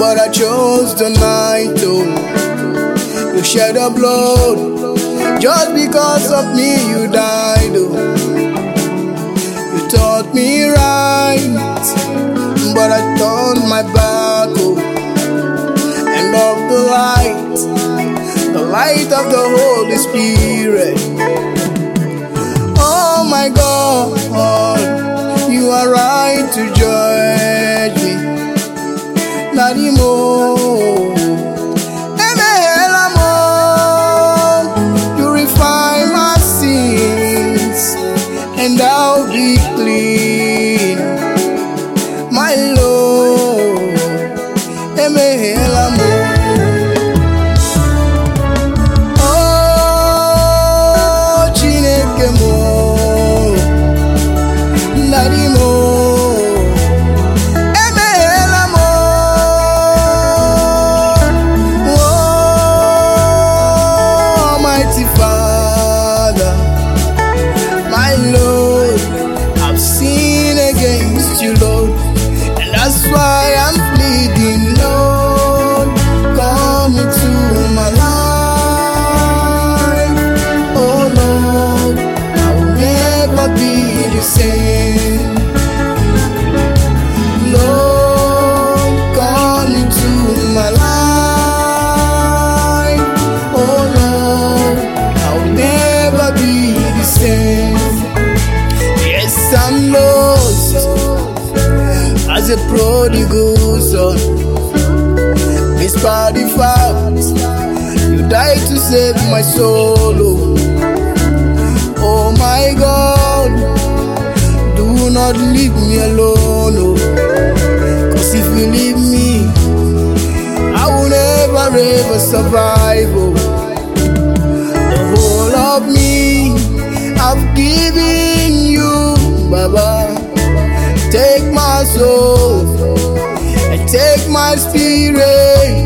but I chose the night. Oh, you shed your blood just because of me. You died. Oh, you taught me right, but I turned my back. Oh, and of the light of the Holy Spirit. Oh my God, you are right to judge me. Not anymore. Purify my sins, and I'll be clean. My Lord, oh, Chineke mo, Daddy mo. Father, my Lord, I've sinned against you, Lord, and that's why I'm pleading, Lord, come into my life. Oh Lord, I'll never be the same. Lord, come into my life. Yes, I'm lost as a prodigal son. Despite the fact you died to save my soul. Oh my God, do not leave me alone. Oh, 'cause if you leave me, I will never ever survive. Oh, the whole of me I've given you, Baba. Take my soul and take my spirit.